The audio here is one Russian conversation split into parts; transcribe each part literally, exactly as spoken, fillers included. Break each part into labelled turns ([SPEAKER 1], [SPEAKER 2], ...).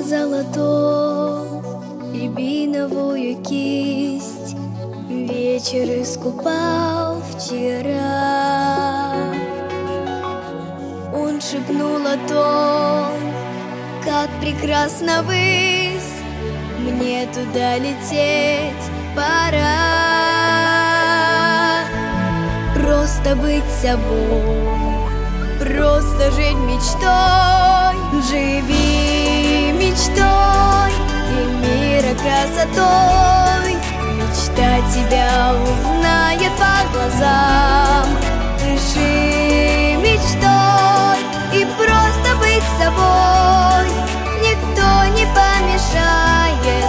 [SPEAKER 1] золотом рябиновую кисть вечер искупал вчера. Он шепнул о том, как прекрасно высь, мне туда лететь пора. Просто быть собой, просто жить мечтой. Живи мечтой и мира красотой. Мечта тебя узнает по глазам. Дыши мечтой и просто быть собой. Никто не помешает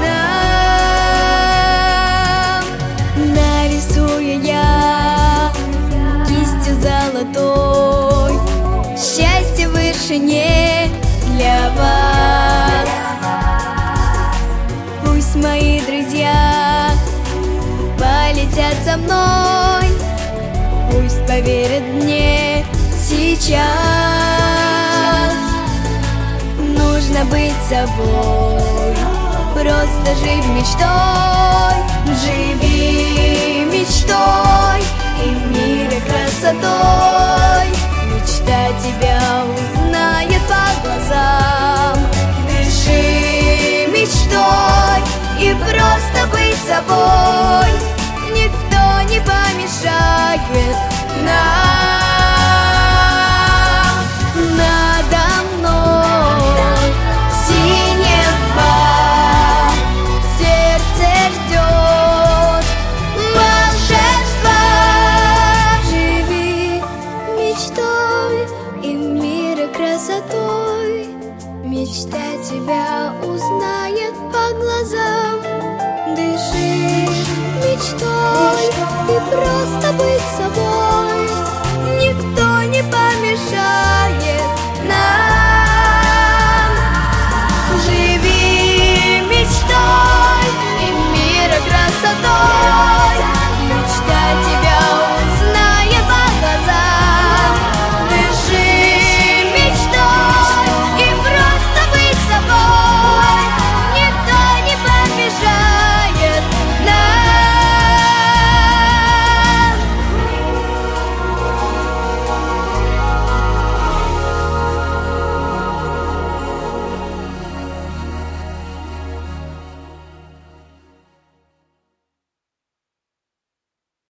[SPEAKER 1] нам. Нарисую я кистью золотой счастье в вышине для вас. Пусть мои друзья полетят со мной, пусть поверят мне сейчас. Нужно быть собой, просто жить мечтой. Живи мечтой и в мире красотой. Мечта тебя узнает по глазам. Дыши мечтой и просто быть собой. Никто не помешает нам.